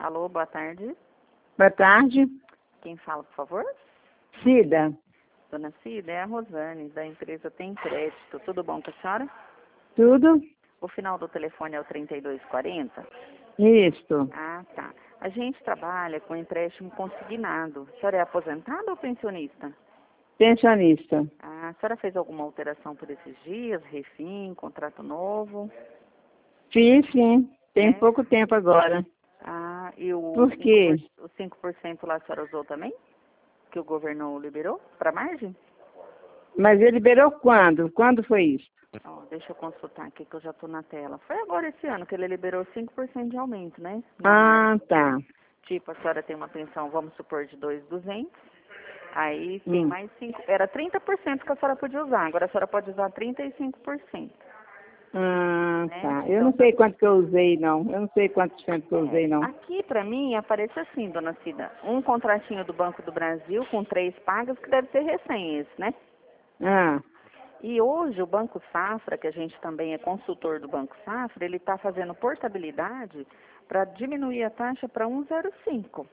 Alô, boa tarde. Boa tarde. Quem fala, por favor? Cida. Dona Cida, é a Rosane, da empresa Tem Crédito. Tudo bom com a senhora? Tudo? O final do telefone é o 3240? Isto. Ah, tá. A gente trabalha com empréstimo consignado. A senhora é aposentada ou pensionista? Pensionista. Ah, a senhora fez alguma alteração por esses dias? Refim, contrato novo? Fiz, sim. Tem É? pouco tempo agora. Ah, e o Por quê? 5% lá a senhora usou também? Que o governo liberou para margem? Mas ele liberou quando? Quando foi isso? Ó, deixa eu consultar aqui que eu já estou na tela. Foi agora esse ano que ele liberou 5% de aumento, né? Na margem. Tá. Tipo, a senhora tem uma pensão, vamos supor, de 2.200. Aí tem Hum. mais 5. Era 30% que a senhora podia usar. Agora a senhora pode usar 35%. Né? Tá. Eu Então, não sei quanto que eu usei, não. Eu não sei quanto tempo que eu usei, não. aqui para mim aparece assim, dona Cida. Um contratinho do Banco do Brasil com 3 pagas, que deve ser recém esse, né? Ah, E hoje o Banco Safra, que a gente também é consultor do Banco Safra, ele está fazendo portabilidade para diminuir a taxa para 1,05.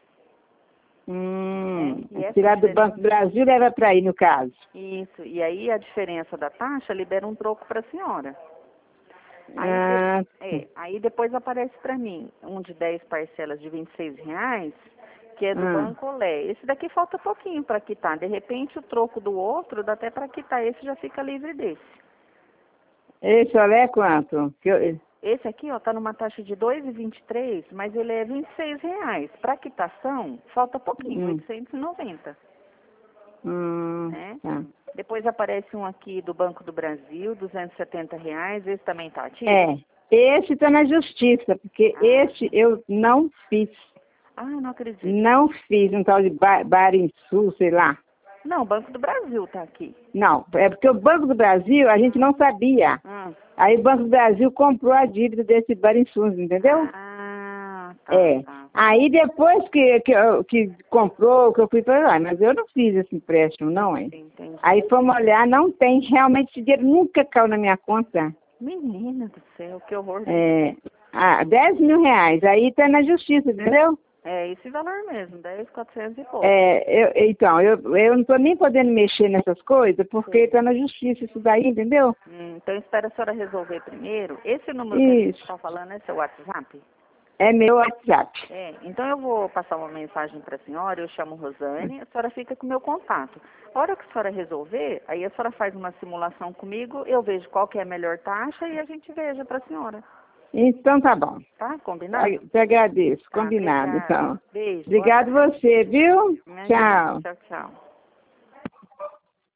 Né? E essa tirar do diferença, Banco do Brasil leva para aí, no caso. isso, e aí a diferença da taxa libera um troco para a senhora. Aí, aí depois aparece para mim um de 10 parcelas de R$ 26, que é do Banco Olé. Esse daqui falta pouquinho para quitar. De repente o troco do outro dá até para quitar. Esse já fica livre desse. Esse olé é quanto? Esse aqui, ó, tá numa taxa de 2,23, mas ele é R$ 26. Para quitação, falta pouquinho, 890. Né? Tá. Depois aparece um aqui do Banco do Brasil, R$ 270. Esse também tá ativo? Esse está na justiça, porque esse eu não fiz. Ah, não acredito. Não fiz um tal de Barinsul, sei lá. Não, o Banco do Brasil tá aqui. Não, é porque o Banco do Brasil a gente não sabia. Aí o Banco do Brasil comprou a dívida desse Barinsul, entendeu? Ah, tá. Tá. Aí depois que comprou, que eu fui para lá, mas eu não fiz esse empréstimo, não, hein? Entendi. Aí fomos olhar, não tem, realmente esse dinheiro nunca caiu na minha conta. Menina do céu, que horror. R$ 10 mil, aí tá na justiça, entendeu? É esse valor mesmo, 10.400 e pouco. Então, eu não estou nem podendo mexer nessas coisas, porque está na justiça isso daí, entendeu? Então, espera a senhora resolver primeiro. Esse número que a gente está falando é seu WhatsApp? É meu WhatsApp. Então eu vou passar uma mensagem para a senhora, eu chamo Rosane, a senhora fica com o meu contato. A hora que a senhora resolver, aí a senhora faz uma simulação comigo, eu vejo qual que é a melhor taxa e a gente veja para a senhora. Então tá bom. Tá? Combinado? Te agradeço. Tá, Combinado, obrigada. então. Beijo. Obrigado você, viu? Imagina. Tchau. Tchau, tchau.